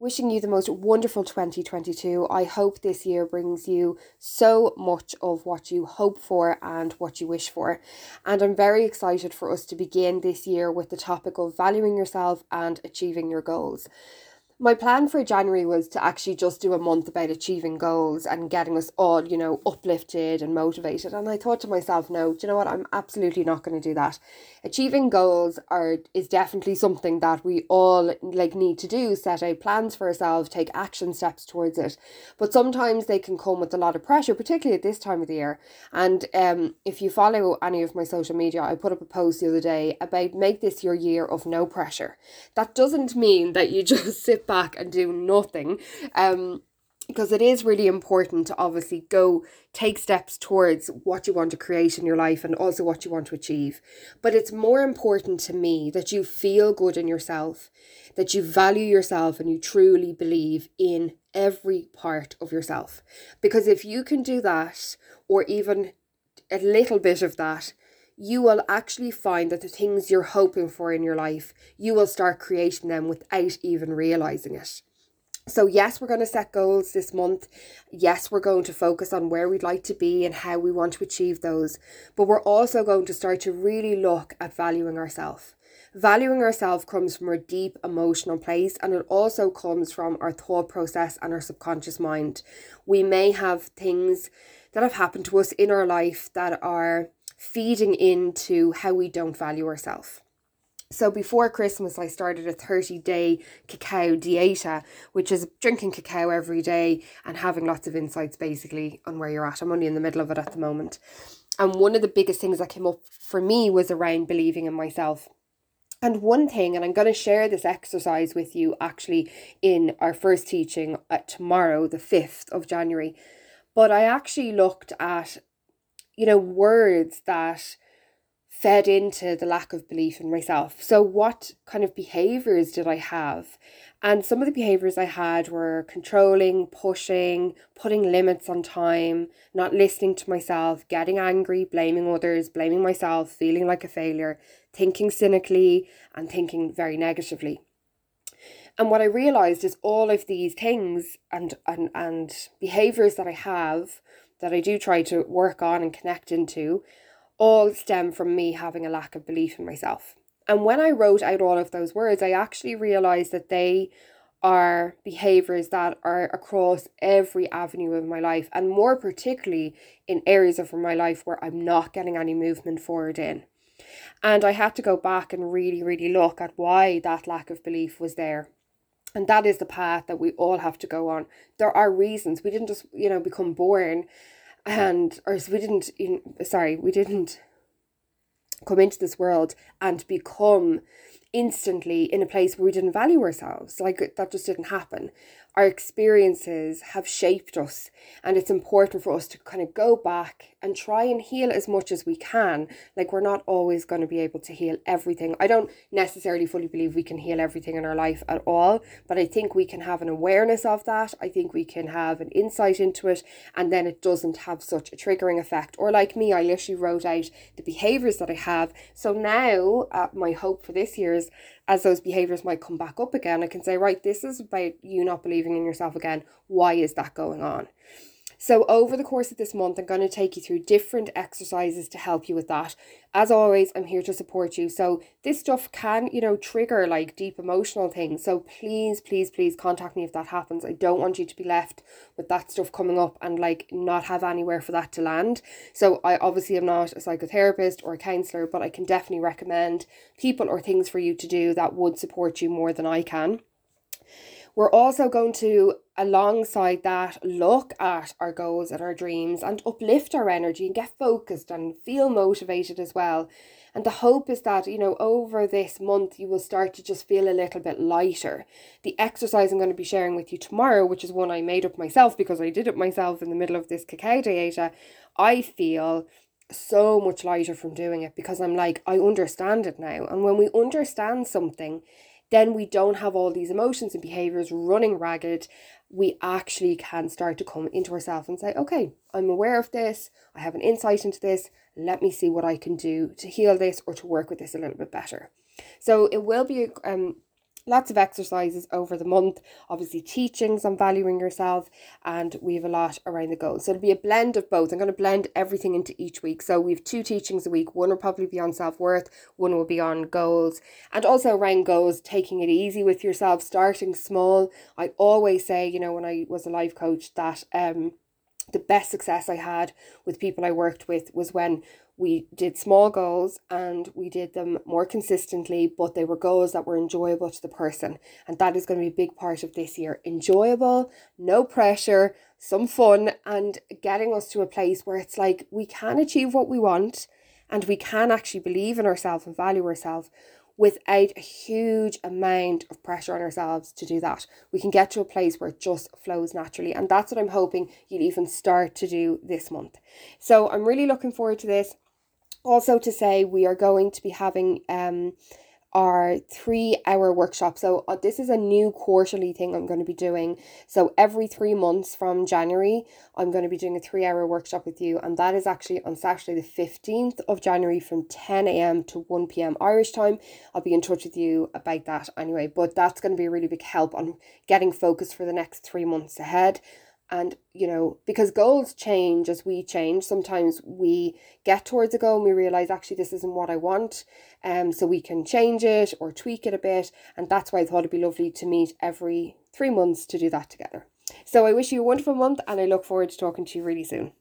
Wishing you the most wonderful 2022. I hope this year brings you so much of what you hope for and what you wish for. And I'm very excited for us to begin this year with the topic of valuing yourself and achieving your goals. My plan for January was to actually just do a month about achieving goals and getting us all, uplifted and motivated. And I thought to myself, no, do you know what? I'm absolutely not going to do that. Achieving goals is definitely something that we all need to do, set out plans for ourselves, take action steps towards it. But sometimes they can come with a lot of pressure, particularly at this time of the year. And if you follow any of my social media, I put up a post the other day about make this your year of no pressure. That doesn't mean that you just sit back and do nothing, because it is really important to obviously go take steps towards what you want to create in your life and also what you want to achieve. But it's more important to me that you feel good in yourself, that you value yourself and you truly believe in every part of yourself. Because if you can do that, or even a little bit of that, you will actually find that the things you're hoping for in your life, you will start creating them without even realizing it. So yes, we're going to set goals this month. Yes, we're going to focus on where we'd like to be and how we want to achieve those. But we're also going to start to really look at valuing ourselves. Valuing ourselves comes from a deep emotional place, and it also comes from our thought process and our subconscious mind. We may have things that have happened to us in our life that are feeding into how we don't value ourselves. So before Christmas, I started a 30-day cacao dieta, which is drinking cacao every day and having lots of insights basically on where you're at. I'm only in the middle of it at the moment. And one of the biggest things that came up for me was around believing in myself. And one thing, and I'm going to share this exercise with you actually in our first teaching tomorrow, the 5th of January. But I actually looked at words that fed into the lack of belief in myself. So what kind of behaviors did I have? And some of the behaviors I had were controlling, pushing, putting limits on time, not listening to myself, getting angry, blaming others, blaming myself, feeling like a failure, thinking cynically, and thinking very negatively. And what I realized is all of these things and behaviors that I have, that I do try to work on and connect into, all stem from me having a lack of belief in myself. And when I wrote out all of those words, I actually realized that they are behaviors that are across every avenue of my life, and more particularly in areas of my life where I'm not getting any movement forward in. And I had to go back and really, really look at why that lack of belief was there. And that is the path that we all have to go on. There are reasons. We didn't just, become born we didn't come into this world and become instantly in a place where we didn't value ourselves. That just didn't happen. Our experiences have shaped us, and it's important for us to kind of go back and try and heal as much as we can. We're not always going to be able to heal everything. I don't necessarily fully believe we can heal everything in our life at all, but I think we can have an awareness of that. I think we can have an insight into it, and then it doesn't have such a triggering effect. Or like me, I literally wrote out the behaviors that I have. So now my hope for this year is, as those behaviors might come back up again, I can say, right, this is about you not believing in yourself again. Why is that going on? So over the course of this month, I'm going to take you through different exercises to help you with that. As always, I'm here to support you. So this stuff can, trigger deep emotional things. So please, please, please contact me if that happens. I don't want you to be left with that stuff coming up and not have anywhere for that to land. So I obviously am not a psychotherapist or a counsellor, but I can definitely recommend people or things for you to do that would support you more than I can. We're also going to, alongside that, look at our goals and our dreams and uplift our energy and get focused and feel motivated as well. And the hope is that, over this month, you will start to just feel a little bit lighter. The exercise I'm going to be sharing with you tomorrow, which is one I made up myself because I did it myself in the middle of this cacao dieta, I feel so much lighter from doing it because I'm I understand it now. And when we understand something, then we don't have all these emotions and behaviors running ragged. We actually can start to come into ourselves and say, okay, I'm aware of this. I have an insight into this. Let me see what I can do to heal this or to work with this a little bit better. So it will be lots of exercises over the month, obviously teachings on valuing yourself, and we have a lot around the goals. So it'll be a blend of both. I'm going to blend everything into each week. So we have 2 teachings a week. One will probably be on self-worth, one will be on goals, and also around goals, taking it easy with yourself, starting small. I always say, you know, when I was a life coach, that the best success I had with people I worked with was when we did small goals and we did them more consistently, but they were goals that were enjoyable to the person. And that is going to be a big part of this year. Enjoyable, no pressure, some fun, and getting us to a place where it's like we can achieve what we want and we can actually believe in ourselves and value ourselves without a huge amount of pressure on ourselves to do that. We can get to a place where it just flows naturally. And that's what I'm hoping you'll even start to do this month. So I'm really looking forward to this. Also to say, we are going to be having our 3-hour workshop. So this is a new quarterly thing I'm going to be doing. So every 3 months from January, I'm going to be doing a 3-hour workshop with you. And that is actually on Saturday, the 15th of January from 10 a.m. to 1 p.m. Irish time. I'll be in touch with you about that anyway. But that's going to be a really big help on getting focused for the next 3 months ahead. And, you know, because goals change as we change, sometimes we get towards a goal and we realize actually this isn't what I want. So we can change it or tweak it a bit. And that's why I thought it'd be lovely to meet every 3 months to do that together. So I wish you a wonderful month and I look forward to talking to you really soon.